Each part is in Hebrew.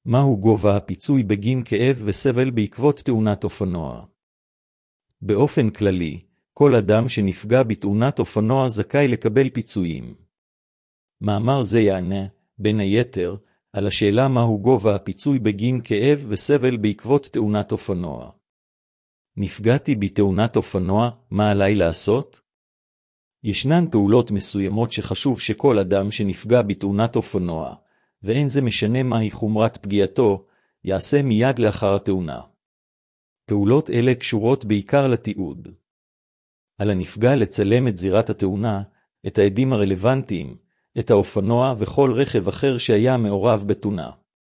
מהו גובה הפיצוי בגין כאב וסבל בעקבות תאונת אופנוע? באופן כללי, כל אדם שנפגע בתאונת אופנוע זכאי לקבל פיצויים. מאמר זה יענה, בין היתר, על השאלה מהו גובה הפיצוי בגין כאב וסבל בעקבות תאונת אופנוע. נפגעתי בתאונת אופנוע, מה עליי לעשות? ישנן פעולות מסוימות שחשוב שכל אדם שנפגע בתאונת אופנוע, ואין זה משנה מהי חומרת פגיעתו, יעשה מיד לאחר התאונה. פעולות אלה קשורות בעיקר לתיעוד. על הנפגע לצלם את זירת התאונה, את העדים הרלוונטיים, את האופנוע וכל רכב אחר שהיה מעורב בתאונה.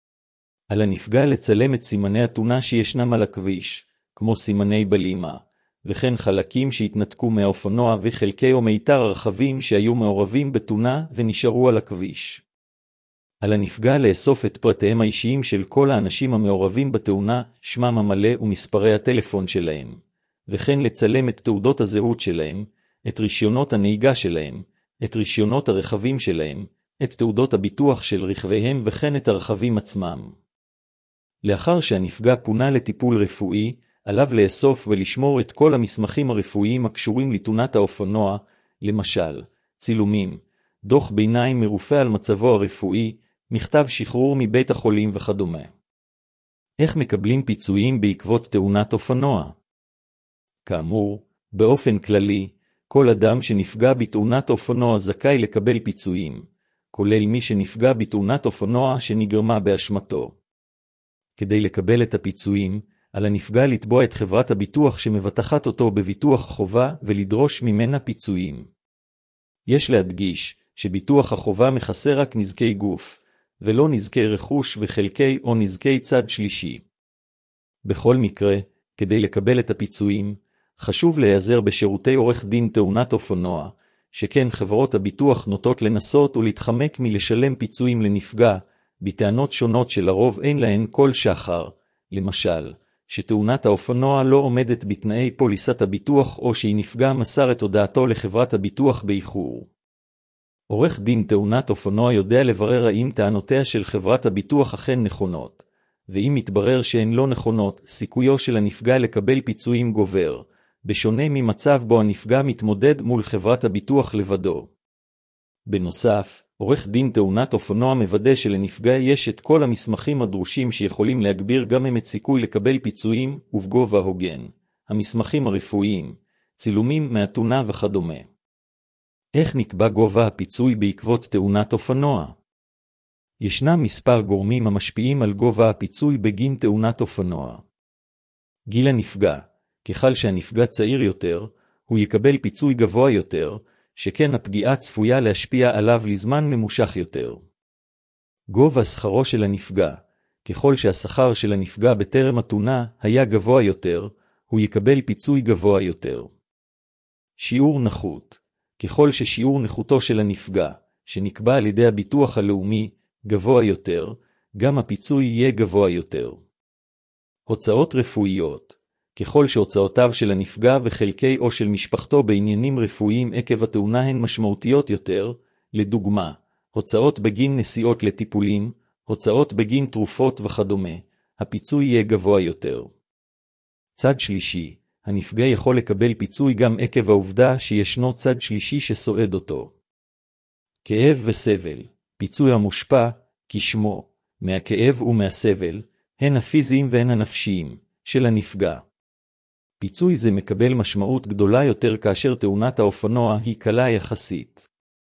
על הנפגע לצלם את סימני התאונה שישנם על הכביש, כמו סימני בלימה, וכן חלקים שהתנתקו מהאופנוע וחלקי או מיתר הרכבים שהיו מעורבים בתאונה ונשארו על הכביש. על הנפגע לאסוף את פרטיהם האישיים של כל האנשים המעורבים בתאונה, שמם המלא ומספרי הטלפון שלהם, וכן לצלם את תעודות הזהות שלהם, את רישיונות הנהיגה שלהם, את רישיונות הרכבים שלהם, את תעודות הביטוח של רכביהם וכן את הרכבים עצמם. לאחר שהנפגע פונה לטיפול רפואי, עליו לאסוף ולשמור את כל המסמכים הרפואיים הקשורים לתאונת האופנוע, למשל, צילומים, דוח ביניים מרופא על מצבו הרפואי, מכתב שחרור מבית החולים וכדומה. איך מקבלים פיצויים בעקבות תאונת אופנוע? כאמור, באופן כללי, כל אדם שנפגע בתאונת אופנוע זכאי לקבל פיצויים, כולל מי שנפגע בתאונת אופנוע שנגרמה באשמתו. כדי לקבל את הפיצויים, על הנפגע לתבוע את חברת הביטוח שמבטחת אותו בביטוח חובה ולדרוש ממנה פיצויים. יש להדגיש שביטוח החובה מכסה רק נזקי גוף, ולא נזקי רכוש וחלקי או נזקי צד שלישי. בכל מקרה, כדי לקבל את הפיצויים, חשוב להיעזר בשירותי עורך דין תאונת אופנוע, שכן חברות הביטוח נוטות לנסות ולהתחמק מלשלם פיצויים לנפגע, בטענות שונות שלרוב אין להן כל שחר, למשל, שתאונת האופנוע לא עומדת בתנאי פוליסת הביטוח או שהיא נפגע מסר את הודעתו לחברת הביטוח באיחור. עורך דין תאונת אופנוע יודע לברר האם טענותיה של חברת הביטוח אכן נכונות, ואם מתברר שהן לא נכונות, סיכויו של הנפגע לקבל פיצויים גובר, בשונה ממצב בו הנפגע מתמודד מול חברת הביטוח לבדו. בנוסף, עורך דין תאונת אופנוע מוודא שלנפגע יש את כל המסמכים הדרושים שיכולים להגביר גם את סיכוי לקבל פיצויים ובגובה הוגן, המסמכים הרפואיים, צילומים מהתאונה וכדומה. איך נקבע גובה הפיצוי בעקבות תאונת אופנוע? ישנם מספר גורמים המשפיעים על גובה הפיצוי בגין תאונת אופנוע. גיל הנפגע, ככל שהנפגע צעיר יותר, הוא יקבל פיצוי גבוה יותר, שכן הפגיעה צפויה להשפיע עליו לזמן ממושך יותר. גובה שכרו של הנפגע, ככל שהשכר של הנפגע בטרם התאונה היה גבוה יותר, הוא יקבל פיצוי גבוה יותר. שיעור נכות, ככל ששיעור נכותו של הנפגע, שנקבע על ידי הביטוח הלאומי, גבוה יותר, גם הפיצוי יהיה גבוה יותר. הוצאות רפואיות, ככל שהוצאותיו של הנפגע וחלקי או של משפחתו בעניינים רפואיים עקב התאונה הן משמעותיות יותר, לדוגמה, הוצאות בגין נסיעות לטיפולים, הוצאות בגין תרופות וכדומה, הפיצוי יהיה גבוה יותר. צד שלישי, הנפגע יכול לקבל פיצוי גם עקב העובדה שישנו צד שלישי שסועד אותו. כאב וסבל, פיצוי המושפע, כשמו, מהכאב ומהסבל, הן הפיזיים והן הנפשיים, של הנפגע. פיצוי זה מקבל משמעות גדולה יותר כאשר תאונת האופנוע היא קלה יחסית.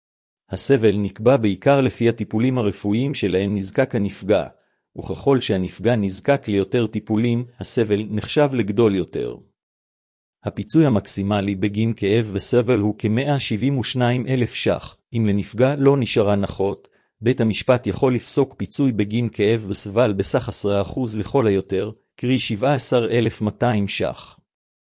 הסבל נקבע בעיקר לפי הטיפולים הרפואיים שלהם נזקק הנפגע, וככל שהנפגע נזקק ליותר טיפולים, הסבל נחשב לגדול יותר. הפיצוי המקסימלי בגין כאב וסבל הוא כ-172,000 ש"ח. אם לנפגע לא נשארה נכות, בית המשפט יכול לפסוק פיצוי בגין כאב וסבל בסך 10% לכל היותר, קרי 17,200 ש"ח.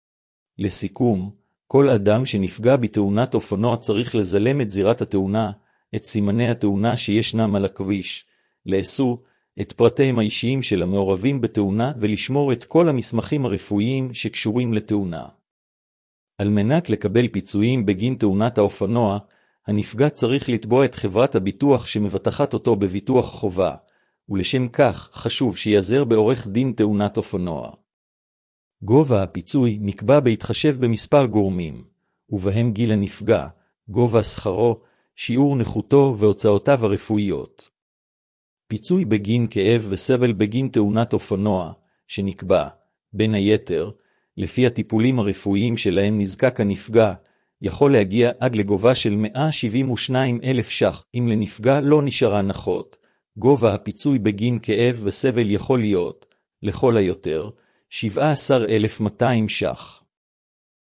לסיכום, כל אדם שנפגע בתאונת אופנוע צריך לזלם את זירת התאונה, את סימני התאונה שישנם על הכביש, לאסוף את פרטיהם האישיים של המעורבים בתאונה ולשמור את כל המסמכים הרפואיים שקשורים לתאונה. על מנת לקבל פיצויים בגין תאונת האופנוע, הנפגע צריך לתבוע את חברת הביטוח שמבטחת אותו בביטוח חובה, ולשם כך חשוב שיעזר בעורך דין תאונת אופנוע. גובה הפיצוי נקבע בהתחשב במספר גורמים, ובהם גיל הנפגע, גובה שכרו, שיעור נכותו והוצאותיו הרפואיות. פיצוי בגין כאב וסבל בגין תאונת אופנוע, שנקבע, בין היתר, לפי הטיפולים הרפואיים שלהם נזקק הנפגע, יכול להגיע עד לגובה של 172,000 ש"ח, אם לנפגע לא נשארה הנחות. גובה הפיצוי בגין כאב וסבל יכול להיות, לכל היותר, 17,200 ש"ח.